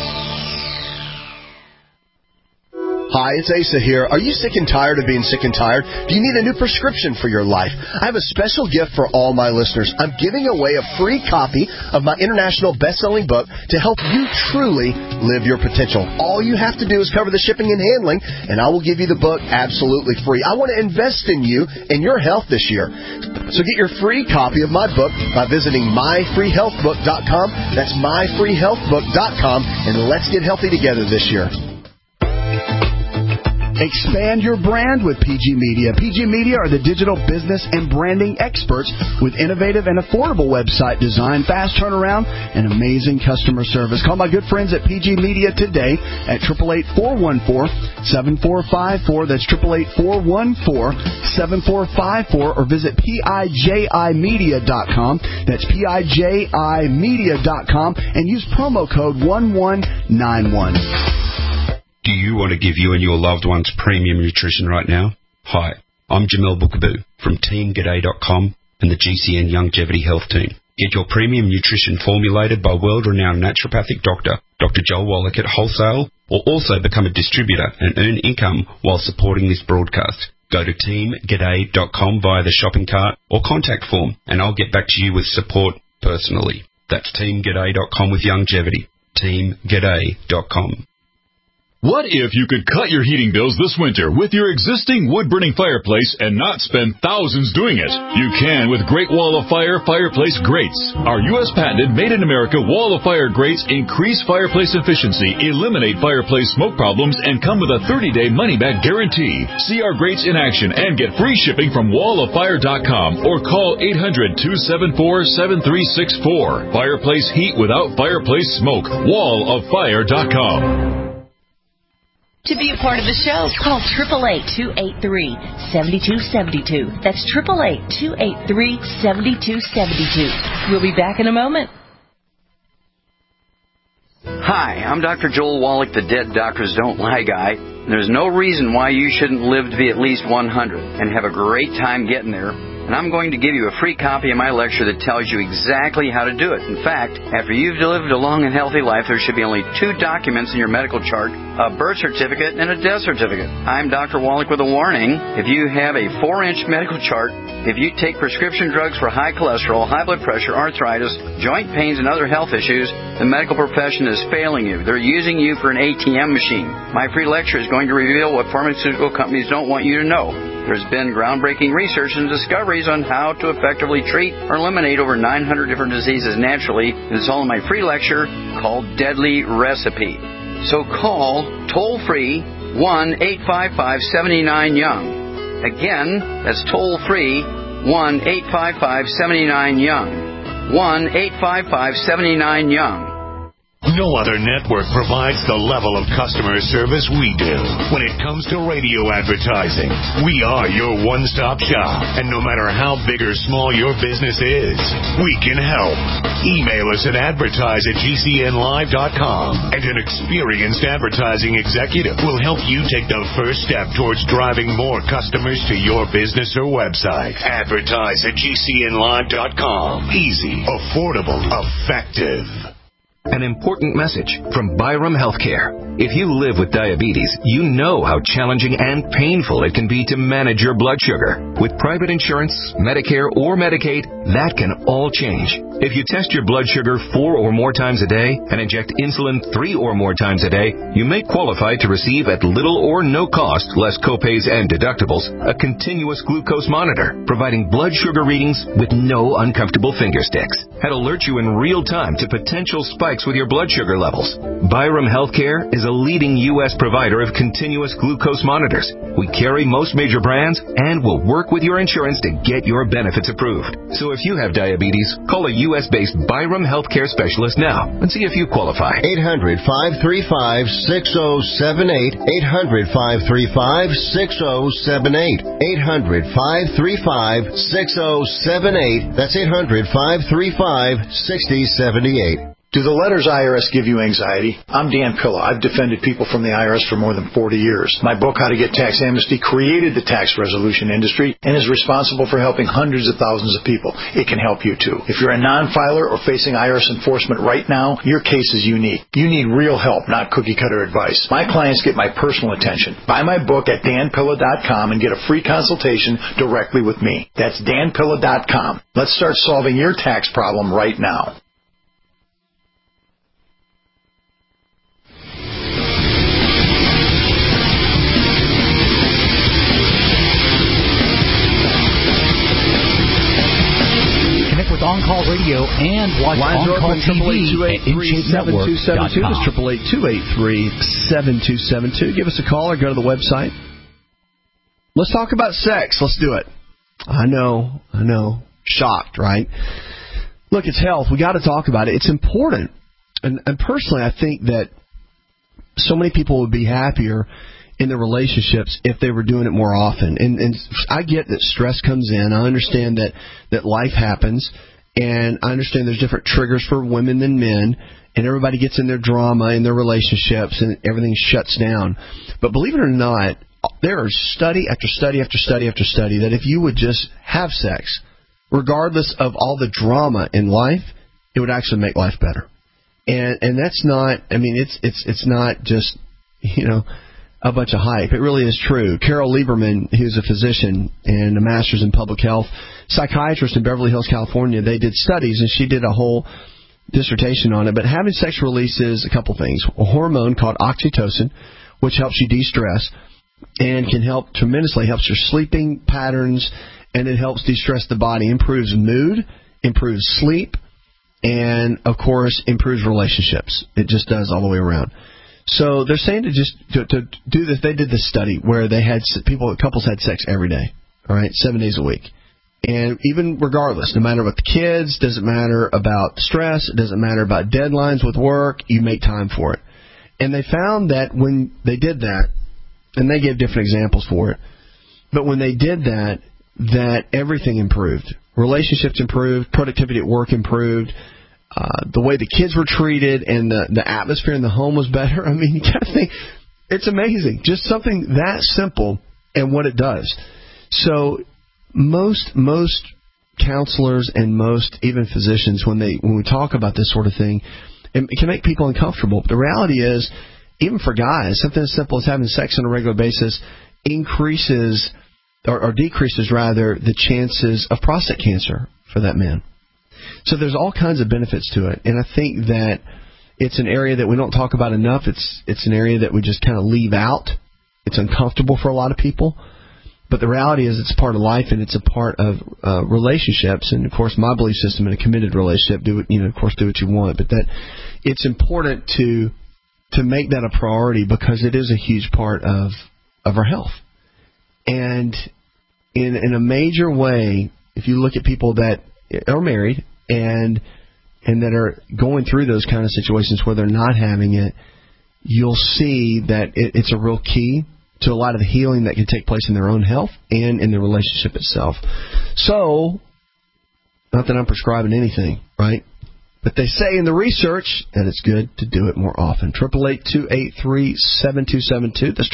Hi, it's Asa here. Are you sick and tired of being sick and tired? Do you need a new prescription for your life? I have a special gift for all my listeners. I'm giving away a free copy of my international best-selling book to help you truly live your potential. All you have to do is cover the shipping and handling, and I will give you the book absolutely free. I want to invest in you and your health this year. So get your free copy of my book by visiting myfreehealthbook.com. That's myfreehealthbook.com, and let's get healthy together this year. Expand your brand with PG Media. PG Media are the digital business and branding experts with innovative and affordable website design, fast turnaround, and amazing customer service. Call my good friends at PG Media today at 888-414-7454. That's 888-414-7454, or visit PIJImedia.com. That's PIJImedia.com, and use promo code 1191. Do you want to give you and your loved ones premium nutrition right now? Hi, I'm Jamel Bookaboo from TeamGaday.com and the GCN Longevity Health Team. Get your premium nutrition formulated by world-renowned naturopathic doctor, Dr. Joel Wallach at wholesale, or also become a distributor and earn income while supporting this broadcast. Go to TeamGaday.com via the shopping cart or contact form, and I'll get back to you with support personally. That's TeamGaday.com with longevity. TeamGaday.com. What if you could cut your heating bills this winter with your existing wood-burning fireplace and not spend thousands doing it? You can with Great Wall of Fire Fireplace Grates. Our U.S. patented made-in-America Wall of Fire grates increase fireplace efficiency, eliminate fireplace smoke problems, and come with a 30-day money-back guarantee. See our grates in action and get free shipping from walloffire.com or call 800-274-7364. Fireplace heat without fireplace smoke. walloffire.com. To be a part of the show, call 888-283-7272. That's 888-283-7272. We'll be back in a moment. Hi, I'm Dr. Joel Wallach, the Dead Doctors Don't Lie guy. There's no reason why you shouldn't live to be at least 100 and have a great time getting there. And I'm going to give you a free copy of my lecture that tells you exactly how to do it. In fact, after you've lived a long and healthy life, there should be only 2 documents in your medical chart, a birth certificate and a death certificate. I'm Dr. Wallach with a warning. If you have a 4-inch medical chart, if you take prescription drugs for high cholesterol, high blood pressure, arthritis, joint pains, and other health issues, the medical profession is failing you. They're using you for an ATM machine. My free lecture is going to reveal what pharmaceutical companies don't want you to know. There's been groundbreaking research and discoveries on how to effectively treat or eliminate over 900 different diseases naturally. And it's all in my free lecture called Deadly Recipe. So call toll-free 1-855-79-YOUNG. Again, that's toll-free 1-855-79-YOUNG. 1-855-79-YOUNG. No other network provides the level of customer service we do. When it comes to radio advertising, we are your one-stop shop. And no matter how big or small your business is, we can help. Email us at advertise@gcnlive.com, and an experienced advertising executive will help you take the first step towards driving more customers to your business or website. Advertise@gcnlive.com. Easy, affordable, effective. An important message from Byram Healthcare. If you live with diabetes, you know how challenging and painful it can be to manage your blood sugar. With private insurance, Medicare, or Medicaid, that can all change. If you test your blood sugar 4 or more times a day and inject insulin 3 or more times a day, you may qualify to receive at little or no cost, less copays and deductibles, a continuous glucose monitor, providing blood sugar readings with no uncomfortable finger sticks. It'll alert you in real time to potential spikes effects with your blood sugar levels. Byram Healthcare is a leading U.S. provider of continuous glucose monitors. We carry most major brands and will work with your insurance to get your benefits approved. So if you have diabetes, call a U.S.-based Byram Healthcare specialist now and see if you qualify. 800-535-6078. 800-535-6078. 800-535-6078. That's 800-535-6078. Do the letters IRS give you anxiety? I'm Dan Pilla. I've defended people from the IRS for more than 40 years. My book, How to Get Tax Amnesty, created the tax resolution industry and is responsible for helping hundreds of thousands of people. It can help you, too. If you're a non-filer or facing IRS enforcement right now, your case is unique. You need real help, not cookie-cutter advice. My clients get my personal attention. Buy my book at danpilla.com and get a free consultation directly with me. That's danpilla.com. Let's start solving your tax problem right now. With On-Call Radio and watch On-Call TV at InShapeNetwork.com. That's 888-283-7272. Give us a call or go to the website. Let's talk about sex. Let's do it. I know. Shocked, right? Look, it's health. We got to talk about it. It's important. And personally, I think that so many people would be happier in their relationships if they were doing it more often. And I get that stress comes in. I understand that life happens. And I understand there's different triggers for women than men. And everybody gets in their drama in their relationships and everything shuts down. But believe it or not, there is study after study after study after study that if you would just have sex, regardless of all the drama in life, it would actually make life better. And that's not, I mean, it's not just, a bunch of hype. It really is true. Carol Lieberman, who's a physician and a master's in public health, psychiatrist in Beverly Hills, California, they did studies, and she did a whole dissertation on it. But having sex releases a couple things. A hormone called oxytocin, which helps you de-stress and can help tremendously, helps your sleeping patterns, and it helps de-stress the body, improves mood, improves sleep, and, of course, improves relationships. It just does all the way around. So they're saying to do this. They did this study where they had couples had sex every day, all right, 7 days a week. And even regardless, no matter what the kids, doesn't matter about stress, it doesn't matter about deadlines with work, you make time for it. And they found that when they did that, and they gave different examples for it, but when they did that everything improved. Relationships improved, productivity at work improved, the way the kids were treated, and the atmosphere in the home was better. I mean, you got to think, it's amazing. Just something that simple and what it does. So most counselors and most even physicians, when we talk about this sort of thing, it can make people uncomfortable. But the reality is, even for guys, something as simple as having sex on a regular basis increases or decreases rather the chances of prostate cancer for that man. So there's all kinds of benefits to it, and I think that it's an area that we don't talk about enough. It's an area that we just kind of leave out. It's uncomfortable for a lot of people, but the reality is it's part of life and it's a part of relationships. And of course, my belief system in a committed relationship, do what you want, but that it's important to make that a priority because it is a huge part of our health. And in a major way, if you look at people that are married and that are going through those kind of situations where they're not having it, you'll see that it's a real key to a lot of the healing that can take place in their own health and in the relationship itself. So, not that I'm prescribing anything, right? But they say in the research that it's good to do it more often. 888-283-7272. That's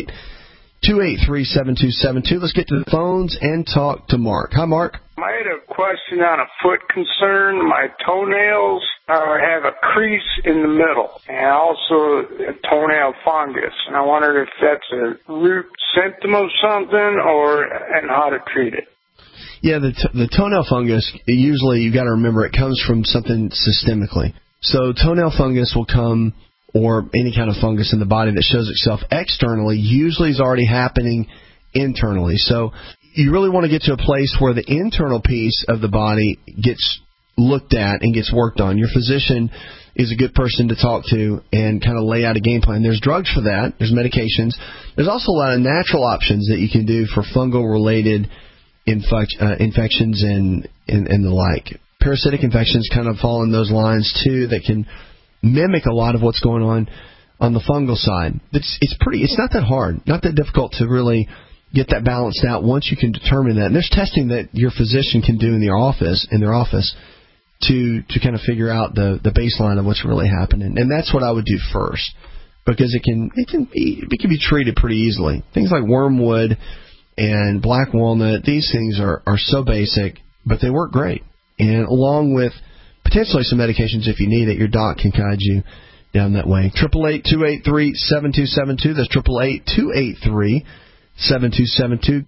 888-283-7272. Let's get to the phones and talk to Mark. Hi, Mark. I had a question on a foot concern. My toenails have a crease in the middle and also a toenail fungus. And I wondered if that's a root symptom of something and how to treat it. Yeah, the toenail fungus, usually you got to remember it comes from something systemically. So toenail fungus will come, or any kind of fungus in the body that shows itself externally, usually is already happening internally. So you really want to get to a place where the internal piece of the body gets looked at and gets worked on. Your physician is a good person to talk to and kind of lay out a game plan. There's drugs for that. There's medications. There's also a lot of natural options that you can do for fungal-related infections and the like. Parasitic infections kind of fall in those lines, too, that can mimic a lot of what's going on the fungal side. It's not that hard, not that difficult to really get that balanced out once you can determine that. And there's testing that your physician can do in their office to kind of figure out the baseline of what's really happening. And that's what I would do first, because it can be treated pretty easily. Things like wormwood and black walnut, these things are so basic, but they work great. And along with potentially some medications if you need it, your doc can guide you down that way. 888-283-7272. That's 888-283-7272.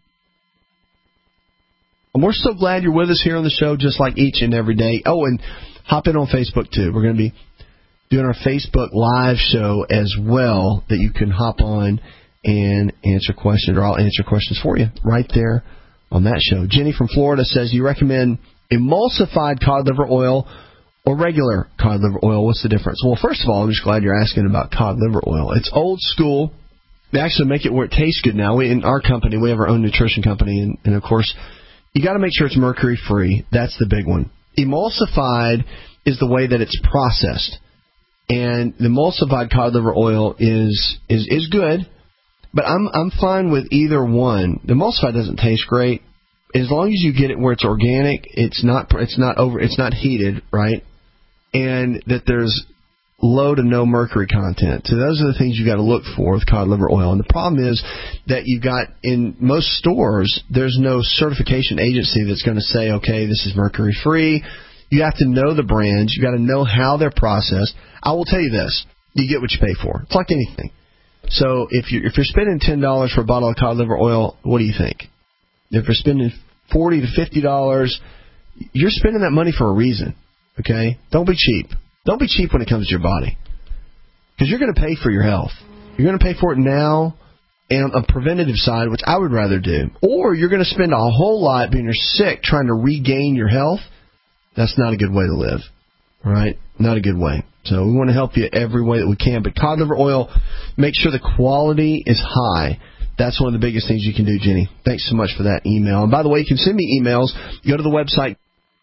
And we're so glad you're with us here on the show, just like each and every day. Oh, and hop in on Facebook, too. We're going to be doing our Facebook Live show as well, that you can hop on and answer questions, or I'll answer questions for you right there on that show. Jenny from Florida says, you recommend emulsified cod liver oil or regular cod liver oil? What's the difference? Well, first of all, I'm just glad you're asking about cod liver oil. It's old school. They actually make it where it tastes good now. In our company, we have our own nutrition company, and of course, you got to make sure it's mercury-free. That's the big one. Emulsified is the way that it's processed. And the emulsified cod liver oil is good, but I'm fine with either one. The emulsified doesn't taste great. As long as you get it where it's organic, it's not heated, right? And that there's low to no mercury content. So those are the things you got to look for with cod liver oil. And the problem is that you got in most stores, there's no certification agency that's going to say, okay, this is mercury free. You have to know the brands. You got to know how they're processed. I will tell you this: you get what you pay for. It's like anything. So if you're spending $10 for a bottle of cod liver oil, what do you think? If you're spending $40 to $50, you're spending that money for a reason. Okay, don't be cheap. Don't be cheap when it comes to your body, because you're going to pay for your health. You're going to pay for it now, and on a preventative side, which I would rather do, or you're going to spend a whole lot being sick trying to regain your health. That's not a good way to live, right? Not a good way. So we want to help you every way that we can. But cod liver oil, make sure the quality is high. That's one of the biggest things you can do, Jenny. Thanks so much for that email. And by the way, you can send me emails. Go to the website,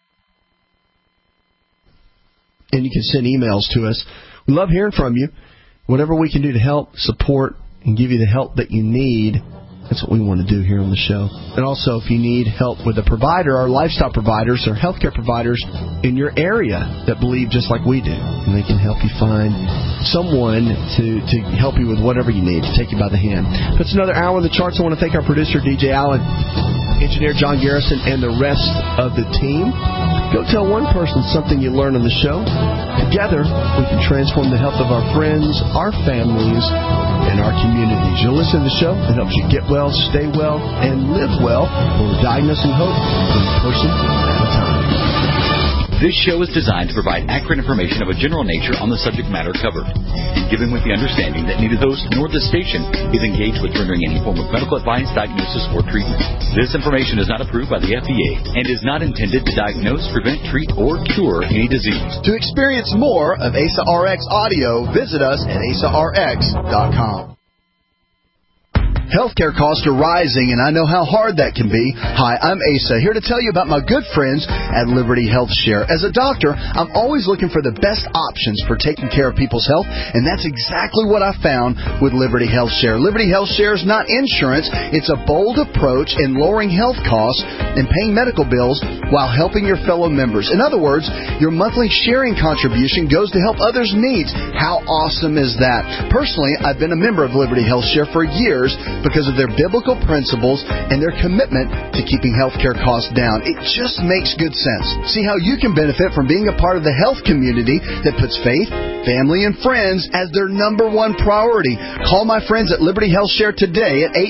and you can send emails to us. We love hearing from you. Whatever we can do to help, support, and give you the help that you need, that's what we want to do here on the show. And also, if you need help with a provider, our lifestyle providers or healthcare providers in your area that believe just like we do, and they can help you find someone to help you with whatever you need, to take you by the hand. That's another hour of the charts. I want to thank our producer, DJ Allen, engineer John Garrison, and the rest of the team. Go tell one person something you learned on the show. Together, we can transform the health of our friends, our families, and our communities. You'll listen to the show. It helps you get well, stay well, and live well. We're diagnosing hope one person at a time. This show is designed to provide accurate information of a general nature on the subject matter covered, given with the understanding that neither the host nor the station is engaged with rendering any form of medical advice, diagnosis, or treatment. This information is not approved by the FDA and is not intended to diagnose, prevent, treat, or cure any disease. To experience more of ASA RX audio, visit us at asarx.com. Healthcare costs are rising, and I know how hard that can be. Hi, I'm Asa, here to tell you about my good friends at Liberty Health Share. As a doctor, I'm always looking for the best options for taking care of people's health, and that's exactly what I found with Liberty Health Share. Liberty Health Share is not insurance. It's a bold approach in lowering health costs and paying medical bills while helping your fellow members. In other words, your monthly sharing contribution goes to help others' needs. How awesome is that? Personally, I've been a member of Liberty Health Share for years because of their biblical principles and their commitment to keeping healthcare costs down. It just makes good sense. See how you can benefit from being a part of the health community that puts faith, family, and friends as their number one priority. Call my friends at Liberty Health Share today at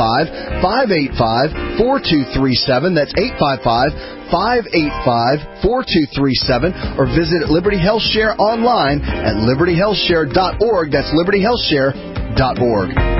855-585-4237. That's 855-585-4237, or visit Liberty Health Share online at libertyhealthshare.org. That's libertyhealthshare.org.